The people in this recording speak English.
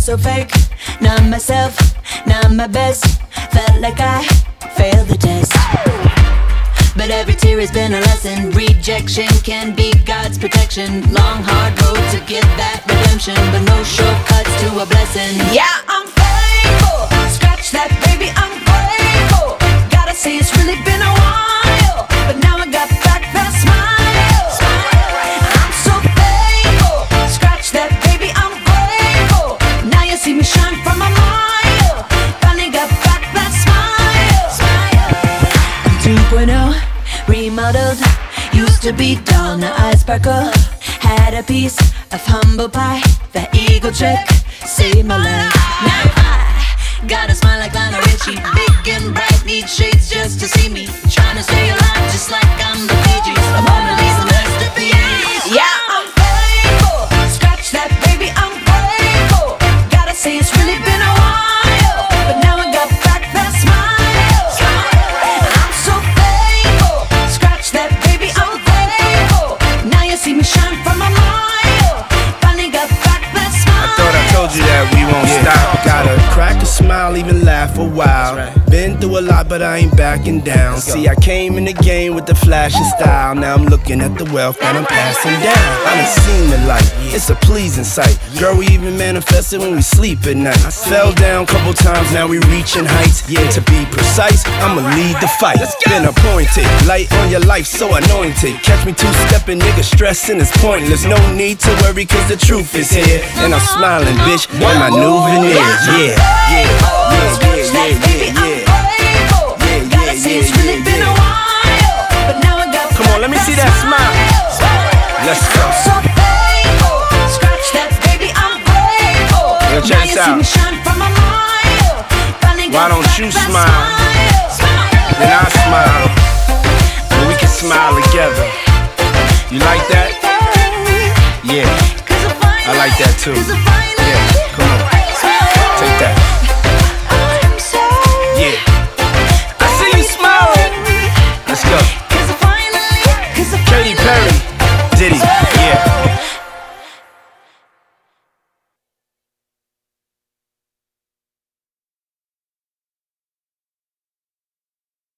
so fake, not myself, not my best. Felt like I failed the test. But every tear has been a lesson. Rejection can be God's protection. Long hard road to get that redemption, but no shortcuts to a blessing. Yeah, I'm faithful. Scratch that, baby, I'm grateful. Gotta say it's really been a while, but now I got back that smile. I'm so faithful. Scratch that, baby, I'm grateful. Now you see me shine from a mile. Finally got back that smile. I'm 2.0, remodeled. Used to be dull, now I sparkle. Had a piece of humble pie. That eagle trick saved my life. Now I got a smile like Lionel Richie. Big and bright, need shades just to see me. Trying to stay alive just like I'm the Bee Gees. A Mona Lisa masterpiece. Yeah, I'm faithful. Scratch that, baby, I'm grateful. Gotta say it's really been a while, but now I got back that smile. I'm so faithful. Scratch that, baby, I'm grateful. Now you see me shine from a mile. Finally got back that smile. I thought I told you that we won't stop. Gotta crack a smile, even laugh a while. Been through a lot, but I ain't backing down. See, I came in the game with the flash and style. Now I'm looking at the wealth that I'm passing down. I done seen the light, it's a pleasing sight. Girl, we even manifested when we sleep at night. Fell down couple times, now we reaching heights. Yeah, to be precise, I'ma lead the fight. Been appointed, light on your life, so anointed. Catch me two-stepping, nigga, stressing is pointless. No need to worry, cause the truth is here. And I'm smiling, bitch, with my new veneers. Yeah, yeah, yeah, yeah. Come on, let me see that smile. Let's go. Scratch that, baby, I'm grateful. Yo, check this out. Why don't you smile? Then I smile. And we can smile together. You like that? Yeah, I like that too.